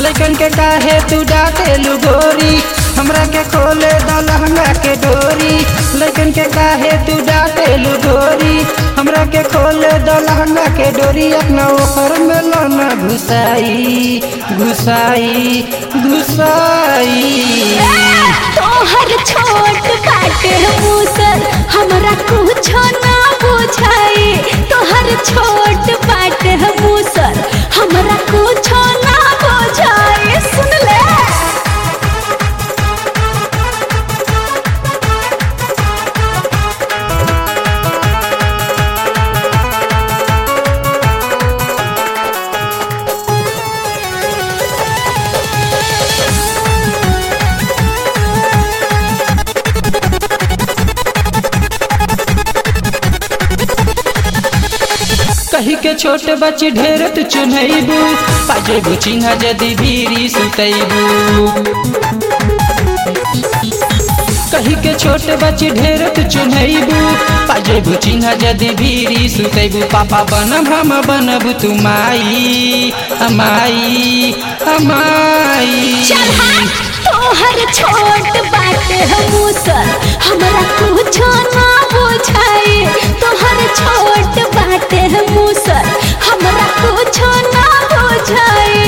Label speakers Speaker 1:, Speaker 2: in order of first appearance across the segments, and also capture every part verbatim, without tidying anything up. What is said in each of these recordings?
Speaker 1: लइकन के काहे तू डांटेलू गोरी, हमरा के खोले द लहंगा के डोरी। लइकन के काहे तू डांटेलू गोरी, हमरा के खोले द लहंगा के डोरी। अपना ओखर में लाना घुसाई घुसाई घुसाई।
Speaker 2: तोहर छोट बाटे मूसल हमरा कुछ ना बुझाई। तोहर छोट बाटे मूसल हमरा कुछ ना बुझाई। सुन ले
Speaker 1: कही के छोटे बच्चे ढेर तू चुनैबू, पाजेबू चिन्हा जदि भीरी सुतैबू। कही के छोटे बच्चे ढेर तू चुनैबू, पाजेबू चिन्हा जदि भीरी सुतैबू। पापा बनब हम बनबू तू माई अमाई अमाई।
Speaker 2: तोहर छोट बाटे मूसल हमरा कुछ ना बुझाई। तोहर छोट बाटे मूसल हमरा कुछ ना बुझाई।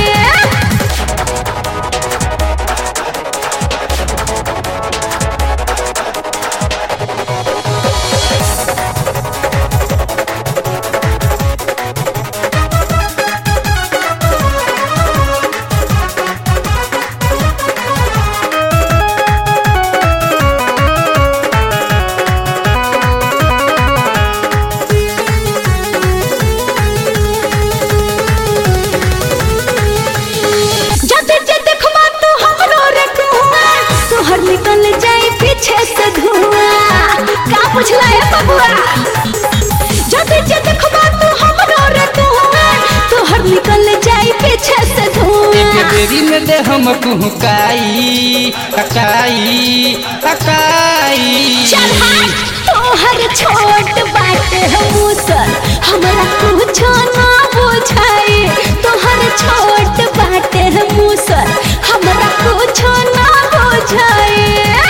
Speaker 2: तोहर निकल जाए पीछे से धुआं। का पूछला है बबुआ? जब जे देखबा तू हमरो रे धुआं, तोहर निकल जाए पीछे से धुआं।
Speaker 1: एक बेरी में दे हम कुहकाई अकाई अकाई।
Speaker 2: तोहर छोट बाटे मूसल हमरा कुछ ना बुझाई। तोहर छोट बाटे मूसल हमरा कुछ ना बुझाई।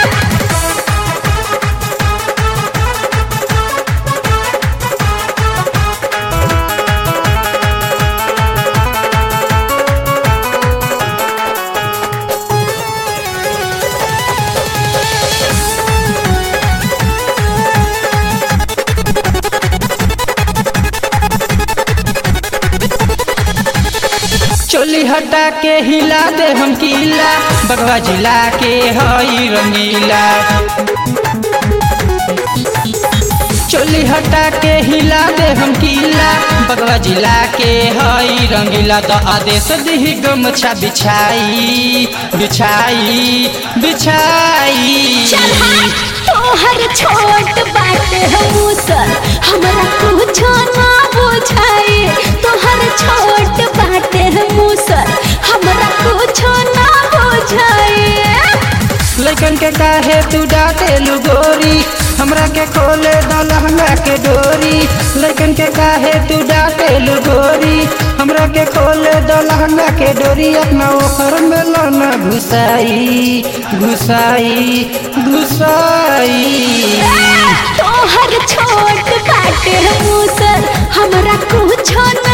Speaker 1: चोली हटा के हिला दे हम किला, बगवा जिला के हई रंगीला। चोली हटा के हिला दे हम किला, बगवा जिला के हई रंगीला। तो आदेश दी गमछा बिछाई बिछाई बिछाई।
Speaker 2: तोहर छोट बाटे मूसल हमरा कुछ ना बुझाई। तोहर छोट बाटे मूसल हमरा कुछ ना बुझाई।
Speaker 1: लइकन के काहे तू डांटेलू गोरी, हमरा के खोले द लहंगा के डोरी। लइकन के काहे तू डांटेलू गोरी, हमरा के खोले द लहंगा के डोरी। अपना ओखर में लाना घुसाई घुसाई घुसाई।
Speaker 2: तोहर छोट बाटे मूसल हमरा कुछ